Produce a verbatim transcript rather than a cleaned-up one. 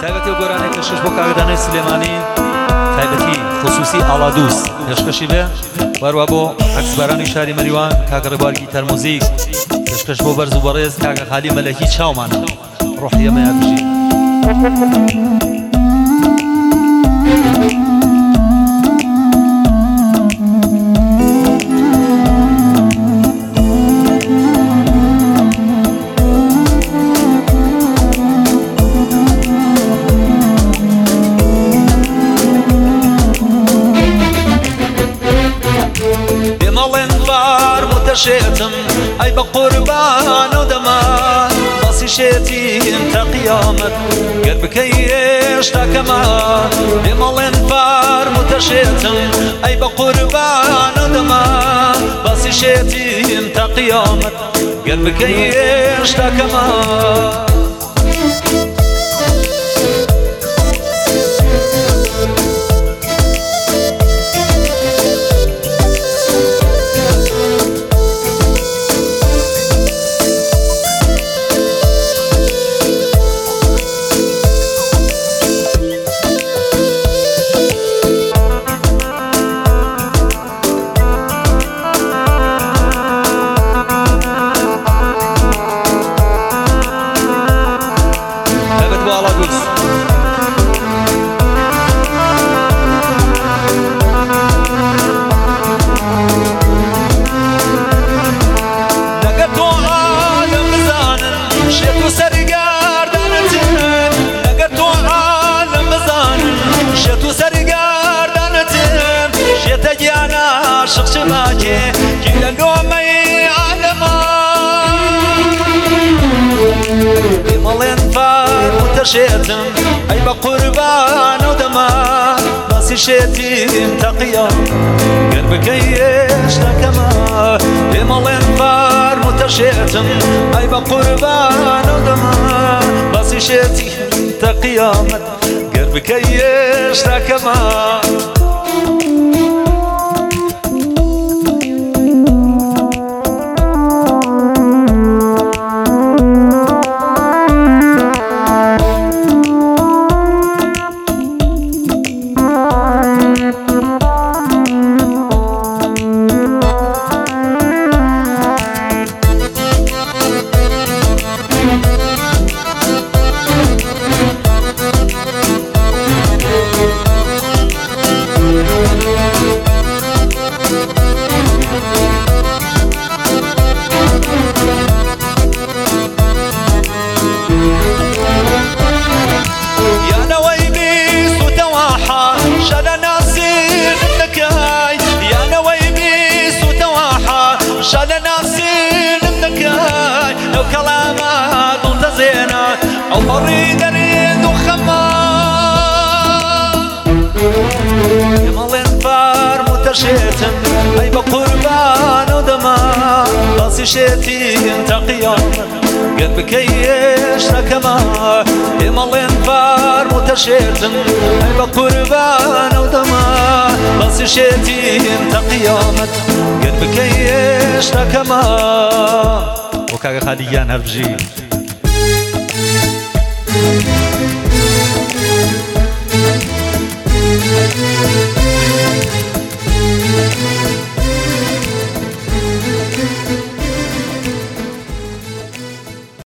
تایبەتی و گۆرانەی پێشکەش بۆ کاگدانەی سلێمانی تایبەتی خصوصی ئاڵادووس پێشکەشی بێ وەروە بۆ عەکسبارانی شاری مەریوان کاکە ڕێبوار گیتار موزیک پێشکەش بۆ بەرز و بەڕێز کاکە خالی مەلەکی چاومانە ڕۆحیە مەیادژی شێتم ئەی بە قوربان و دەمان باسی شێتیم تا قیامەت گەر بکەی هێشتا کەمان بێمەڵێن فارم و تەشێتم ئەی بە قوربان و دەمان باسی شێتیم تا قیامەت گەر بکەی هێشتا کەمان شخص ماجي كلا لومي علما بمالين فار متشيتم أي بقربان ودما بس شيتم تقيا قلبك يش لكما بمالين فار متشيتم أي بقربان ودما بس شيتم تقيا قلبك يش لكما أو مريد أريد وخمام يمالين فار متشيتم أي بقربان ودما راسي شيتي انت قيامة قلبك يش لكما يمالين فار متشيتم أي بقربان ودما راسي شيتي انت قيامة قلبك يش لكما وكاكا خاليان هربجي